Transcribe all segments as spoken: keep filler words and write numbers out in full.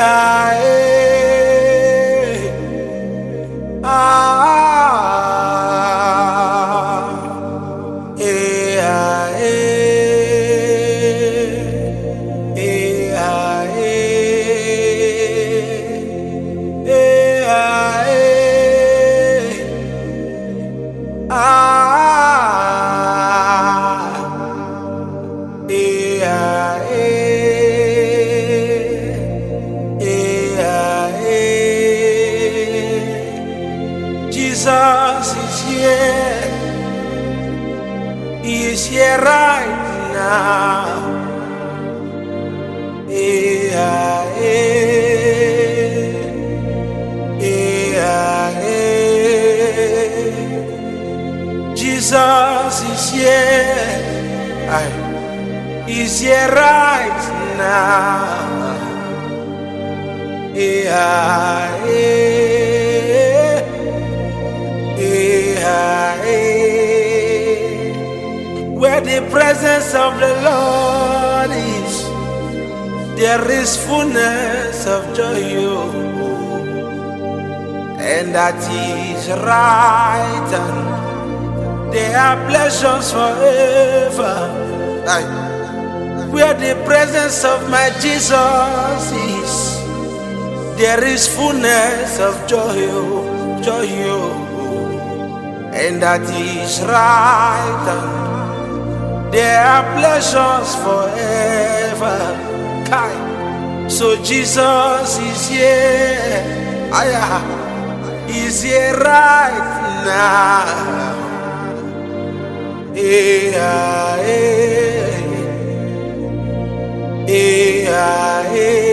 ah, eh, ah, eh, ah, eh, eh, ah, eh, eh, ah, eh, ah. Jesus is here. He is here right now. Yeah, yeah, yeah, yeah. Jesus is here. Aye. He's here right now. Yeah, yeah. Where the presence of the Lord is, there is fullness of joy, and that is right, and there are pleasures forever. Aye. Where the presence of my Jesus is, there is fullness of joy, joy. And that is right, and there are pleasures forever. Kai. So Jesus is here. Aya. He's here right now. Yeah, yeah, yeah,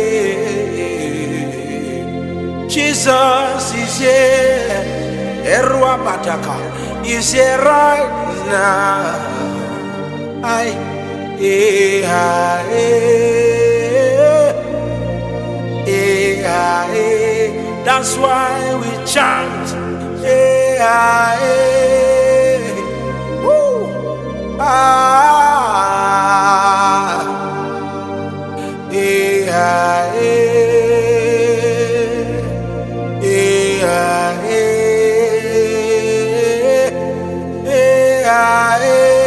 yeah. Jesus is here. Erwa Bataka is here right now. I, yeah, yeah, yeah, yeah. That's why we chant. Yeah, yeah. Woo. Ah, yeah, yeah, yeah, yeah.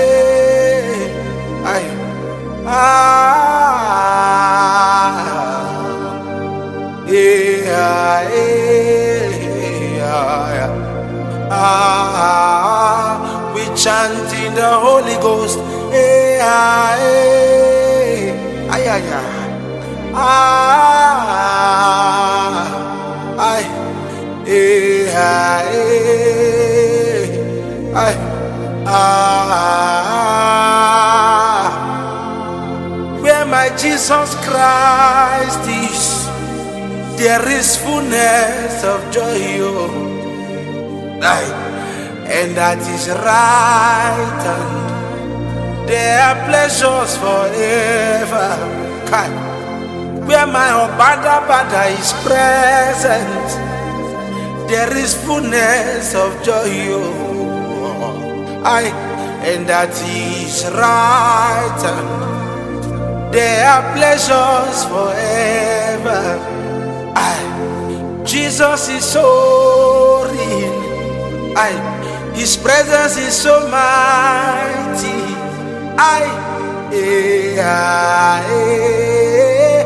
Ah, yeah, yeah, ah, we chant in the Holy Ghost. Yeah, yeah, ay, ay, ay. Ah, ay, yeah, yeah, ay, ah. Where my Jesus Christ is, there is fullness of joy, oh. And that is right, and there are pleasures forever. Where my Obada Bada is present, there is fullness of joy, oh. And that is right, and there are pleasures forever. Aye. Jesus is so real. Aye. His presence is so mighty. Aye. Eh, ah, eh,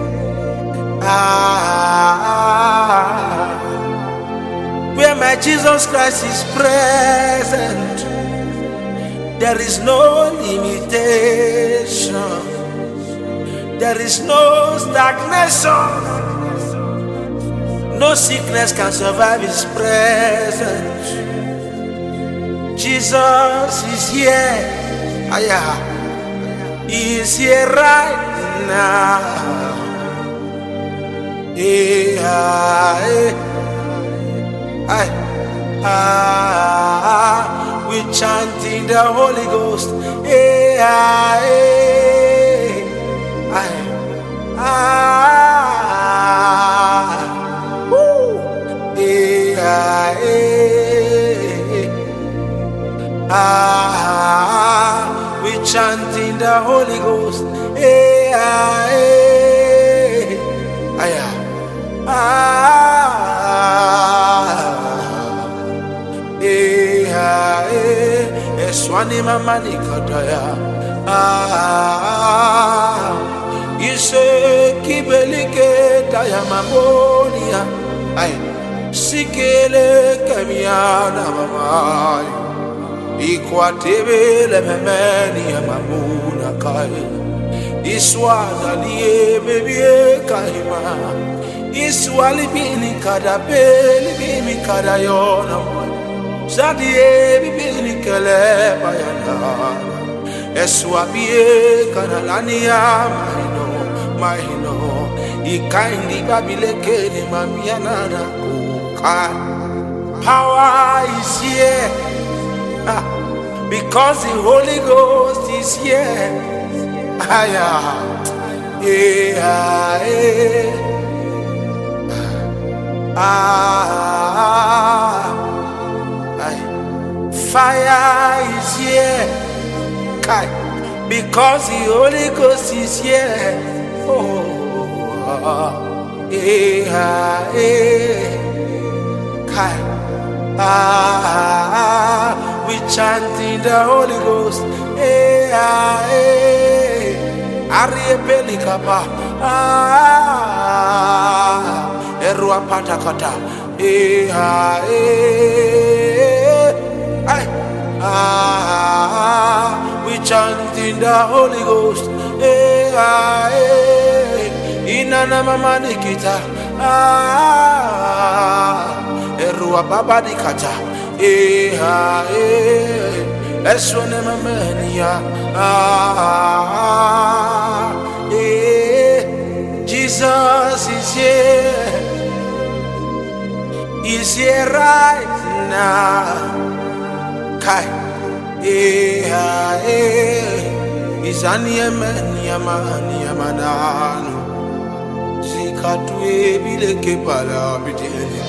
ah. Where my Jesus Christ is present, there is no limitation. There is no stagnation. No sickness can survive His presence. Jesus is here. Aya. He is here right now. Yeah, yeah. Ah, we chant in the Holy Ghost. Yeah, yeah. Ah, woo. Yeah, yeah. Ah, we chant in the Holy Ghost. Yeah, yeah. Ah, eh, ah, eh, Eswani mamani kadaya. Ah, Ise kibelike daya mamonia. Ay, sikele kamiana mamai. Ikwatebele memeni ya mamuna kai. Iswazaliye bebie kaima. Iswali bini kadabeli bini kadayona. Zadie bibini kele bayana. Eswabie kanalania mahino mahino. Ikaindi babileke ni mamiana na kuka. Power is here. Ah, because the Holy Ghost is here. Ah, yeah. Yeah, yeah. Ah, ah, fire is here. Kai, because the Holy Ghost is here. Oh, ah, yeah, yeah. Kai. Ah, we chanting the Holy Ghost. Eh, ah, eh. Arie pelikapa. Ah, erua patakata. Eh, ah, eh. Ay. Ah, we chanting the Holy Ghost. Eh, ah, eh. Inana mama nikita. Ah. Erua baba di kata, eh ha eh, esone mamenia, ah eh, Jesus is here, is here right now, kai, eh ha eh, is anie mania mania manano, zikatwe bileke pala bitele.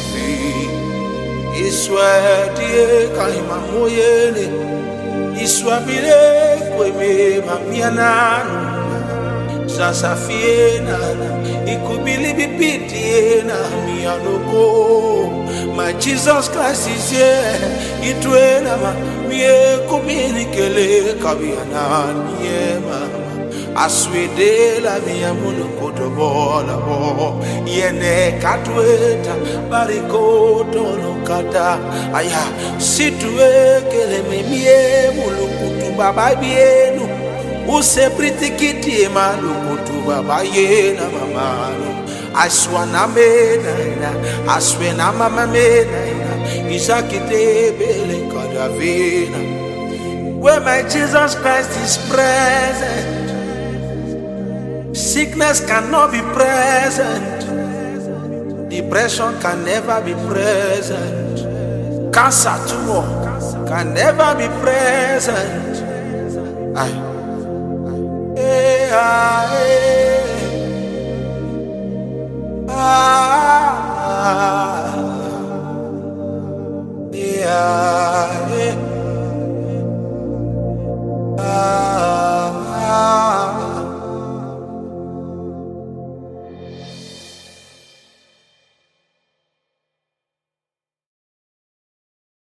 Iswadie kaima moyele Iswabile kweme mamiananu Zasafiena Ikubili bipitiena mianoko. My Jesus Christ is here. Itwena ma Mie kubini kele kabianan Yema Aswede la mia munukoto bola bo Yene katweta barikoto lokata. Aya situe kele memie mulukutu baba bienu. Use pritikiti malukutu baba yena mamano. Aswana mena aswena mama mena Isakite bele kadavina. Where my Jesus Christ is present, sickness cannot be present. Depression can never be present. Cancer tumor can never be present. Aye. Hey, ah.